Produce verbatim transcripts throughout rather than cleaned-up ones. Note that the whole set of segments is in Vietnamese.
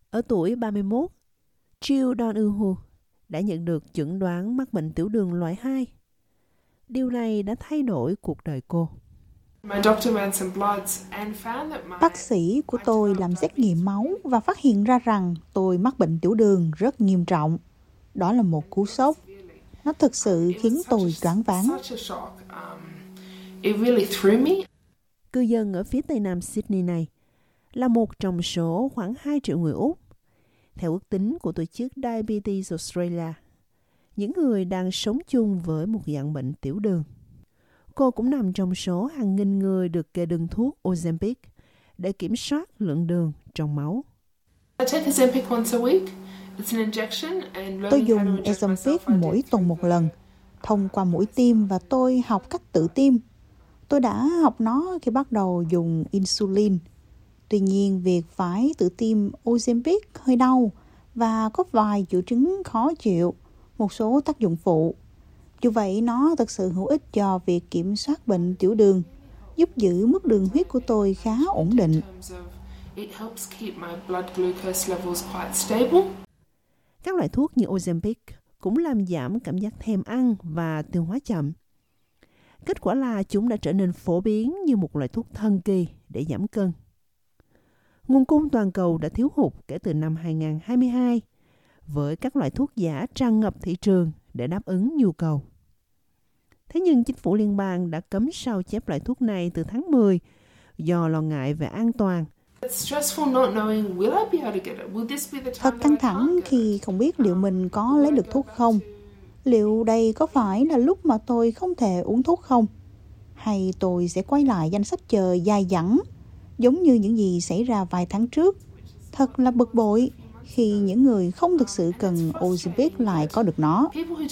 Ở tuổi ba mươi mốt, Jill Donoghue đã nhận được chẩn đoán mắc bệnh tiểu đường loại hai. Điều này đã thay đổi cuộc đời cô. Bác sĩ của tôi làm xét nghiệm máu và phát hiện ra rằng tôi mắc bệnh tiểu đường rất nghiêm trọng. Đó là một cú sốc. Nó thực sự khiến tôi choáng váng. Cư dân ở phía tây nam Sydney này là một trong số khoảng hai triệu người Úc. Theo ước tính của tổ chức Diabetes Australia, những người đang sống chung với một dạng bệnh tiểu đường. Cô cũng nằm trong số hàng nghìn người được kê đơn thuốc Ozempic để kiểm soát lượng đường trong máu. Tôi dùng Ozempic mỗi tuần một lần, thông qua mũi tiêm và tôi học cách tự tiêm. Tôi đã học nó khi bắt đầu dùng insulin. Tuy nhiên, việc phải tự tiêm Ozempic hơi đau và có vài triệu chứng khó chịu, một số tác dụng phụ. Dù vậy, nó thực sự hữu ích cho việc kiểm soát bệnh tiểu đường, giúp giữ mức đường huyết của tôi khá ổn định. Các loại thuốc như Ozempic cũng làm giảm cảm giác thèm ăn và tiêu hóa chậm. Kết quả là chúng đã trở nên phổ biến như một loại thuốc thần kỳ để giảm cân. Nguồn cung toàn cầu đã thiếu hụt kể từ năm hai không hai hai, với các loại thuốc giả tràn ngập thị trường để đáp ứng nhu cầu. Thế nhưng chính phủ liên bang đã cấm sao chép loại thuốc này từ tháng mười do lo ngại về an toàn. Thật căng thẳng khi không biết liệu mình có lấy được thuốc không. Liệu đây có phải là lúc mà tôi không thể uống thuốc không? Hay tôi sẽ quay lại danh sách chờ dài dẳng, giống như những gì xảy ra vài tháng trước? Thật là bực bội khi những người không thực sự cần Ozempic lại có được nó.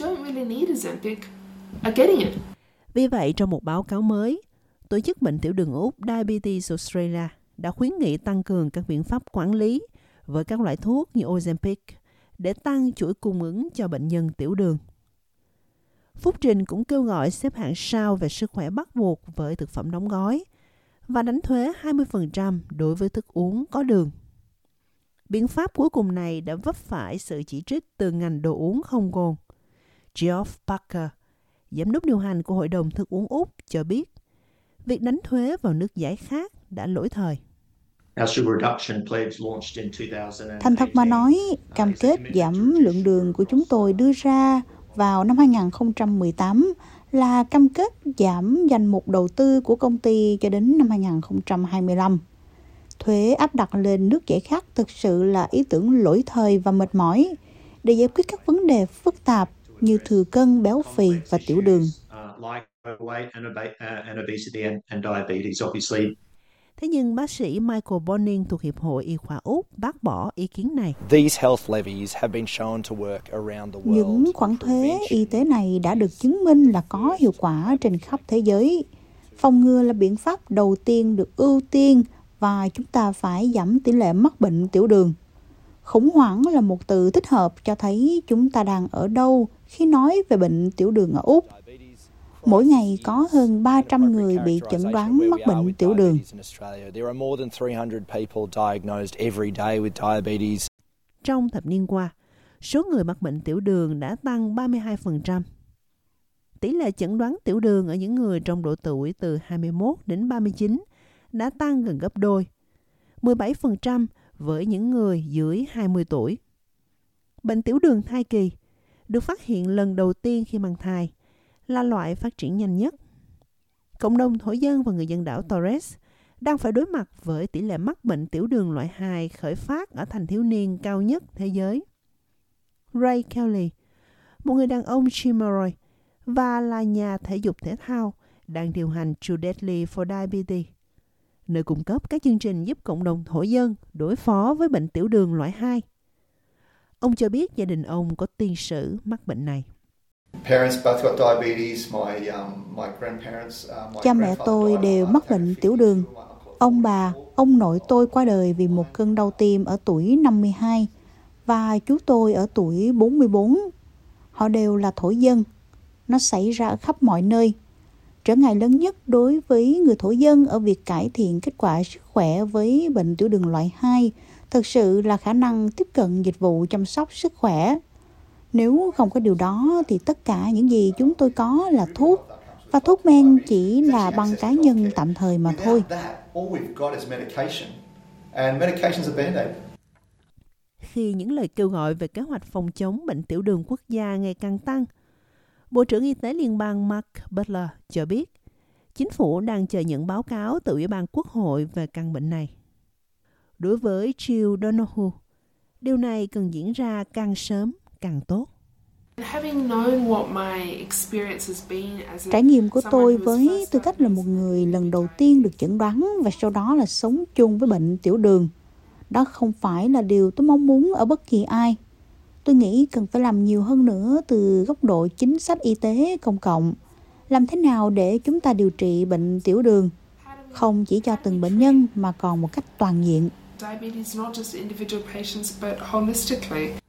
Vì vậy, trong một báo cáo mới, Tổ chức Bệnh tiểu đường Úc Diabetes Australia đã khuyến nghị tăng cường các biện pháp quản lý với các loại thuốc như Ozempic để tăng chuỗi cung ứng cho bệnh nhân tiểu đường. Phúc trình cũng kêu gọi xếp hạng sao về sức khỏe bắt buộc với thực phẩm đóng gói và đánh thuế hai mươi phần trăm đối với thức uống có đường. Biện pháp cuối cùng này đã vấp phải sự chỉ trích từ ngành đồ uống không cồn. Geoff Parker, giám đốc điều hành của Hội đồng Thức uống Úc, cho biết việc đánh thuế vào nước giải khát đã lỗi thời. Thành thật mà nói, cam kết giảm lượng đường của chúng tôi đưa ra vào năm hai không một tám là cam kết giảm danh mục đầu tư của công ty cho đến năm hai không hai lăm. Thuế áp đặt lên nước giải khát thực sự là ý tưởng lỗi thời và mệt mỏi để giải quyết các vấn đề phức tạp như thừa cân, béo phì và tiểu đường. Thế nhưng bác sĩ Michael Bonning thuộc Hiệp hội Y khoa Úc bác bỏ ý kiến này. Những khoản thuế y tế này đã được chứng minh là có hiệu quả trên khắp thế giới. Phòng ngừa là biện pháp đầu tiên được ưu tiên và chúng ta phải giảm tỷ lệ mắc bệnh tiểu đường. Khủng hoảng là một từ thích hợp cho thấy chúng ta đang ở đâu khi nói về bệnh tiểu đường ở Úc. Mỗi ngày có hơn ba trăm người bị chẩn đoán mắc bệnh tiểu đường. Trong thập niên qua, số người mắc bệnh tiểu đường đã tăng ba mươi hai phần trăm. Tỷ lệ chẩn đoán tiểu đường ở những người trong độ tuổi từ hai mươi mốt đến ba mươi chín đã tăng gần gấp đôi, mười bảy phần trăm với những người dưới hai mươi tuổi. Bệnh tiểu đường thai kỳ được phát hiện lần đầu tiên khi mang thai, là loại phát triển nhanh nhất. Cộng đồng thổ dân và người dân đảo Torres đang phải đối mặt với tỷ lệ mắc bệnh tiểu đường loại hai khởi phát ở thanh thiếu niên cao nhất thế giới. Ray Kelly, một người đàn ông Chimaroy và là nhà thể dục thể thao, đang điều hành Too Deadly for Diabetes, nơi cung cấp các chương trình giúp cộng đồng thổ dân đối phó với bệnh tiểu đường loại hai. Ông cho biết gia đình ông có tiền sử mắc bệnh này. Cha mẹ tôi đều mắc bệnh tiểu đường. Ông bà, ông nội tôi qua đời vì một cơn đau tim ở tuổi năm mươi hai và chú tôi ở tuổi bốn mươi bốn. Họ đều là thổ dân. Nó xảy ra ở khắp mọi nơi. Trở ngại lớn nhất đối với người thổ dân ở việc cải thiện kết quả sức khỏe với bệnh tiểu đường loại hai thực sự là khả năng tiếp cận dịch vụ chăm sóc sức khỏe. Nếu không có điều đó thì tất cả những gì chúng tôi có là thuốc, và thuốc men chỉ là băng cá nhân tạm thời mà thôi. Khi những lời kêu gọi về kế hoạch phòng chống bệnh tiểu đường quốc gia ngày càng tăng, Bộ trưởng Y tế Liên bang Mark Butler cho biết chính phủ đang chờ nhận báo cáo từ Ủy ban Quốc hội về căn bệnh này. Đối với Jill Donoghue, điều này cần diễn ra càng sớm càng tốt. Trải nghiệm của tôi với tư cách là một người lần đầu tiên được chẩn đoán và sau đó là sống chung với bệnh tiểu đường, đó không phải là điều tôi mong muốn ở bất kỳ ai. Tôi nghĩ cần phải làm nhiều hơn nữa từ góc độ chính sách y tế công cộng. Làm thế nào để chúng ta điều trị bệnh tiểu đường, không chỉ cho từng bệnh nhân mà còn một cách toàn diện.